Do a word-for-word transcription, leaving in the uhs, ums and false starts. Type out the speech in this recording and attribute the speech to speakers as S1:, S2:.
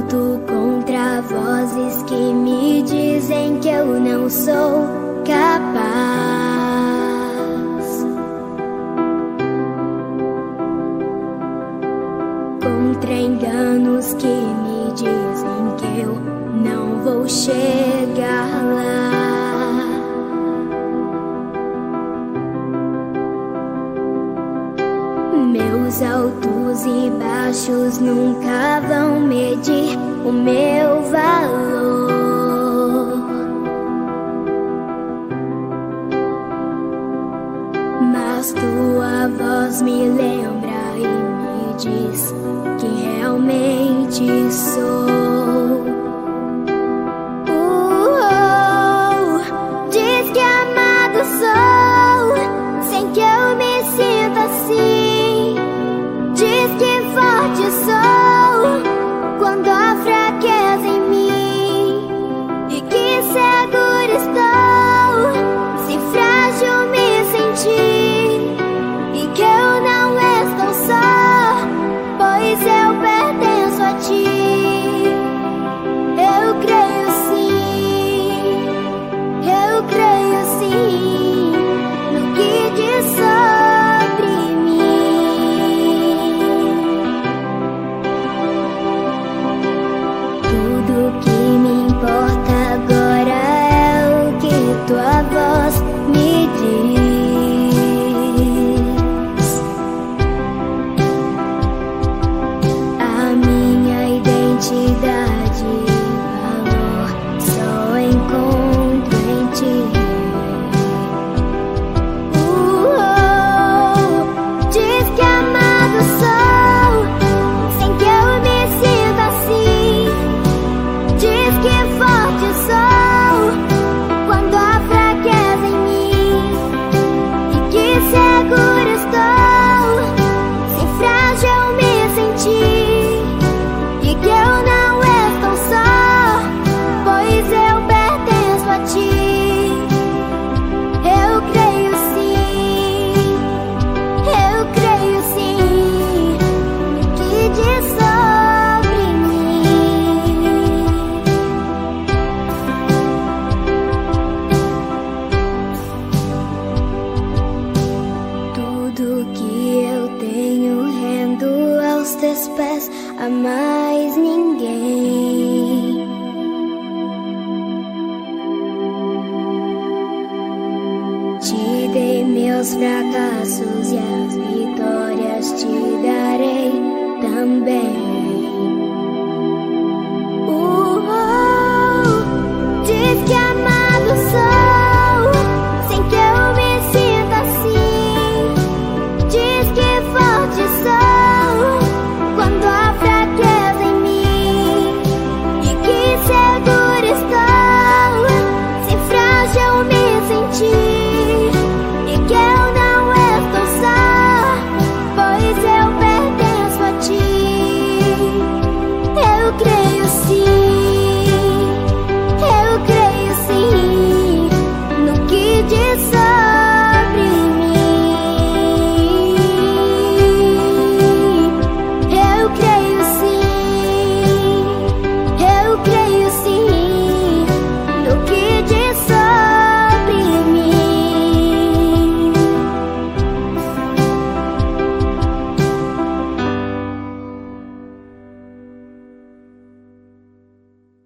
S1: Luto contra vozes que me dizem que eu não sou capaz, contra enganos que me dizem que eu não vou chegar lá. Meus altos e baixos nunca vão medir o meu valor, mas tua voz me lembra e me diz que realmente sou. Uh-oh, diz que amado sou, sem que eu me sinta assim. Diz que forte sou quando há fraqueza em mim, e que seguro estou se frágil me sentir, e que eu não estou só, pois eu pertenço a ti. Eu creio sim, eu creio sim no que diz sobre mim. Tudo que me importa agora é o que tua voz me diz. A minha identidade e valor só encontro em ti. Uh-oh, diz que amado sou, sem que eu me sinta assim. Diz que forte sou quando há fraqueza em mim, e que seguro estou se frágil me sentir, e que eu não estou só, pois eu pertenço a ti. Eu creio sim, eu creio sim no que diz sobre mim. Tudo que eu tenho rendo aos teus pés, a mais ninguém. Te dei meus fracassos e as vitórias te darei também.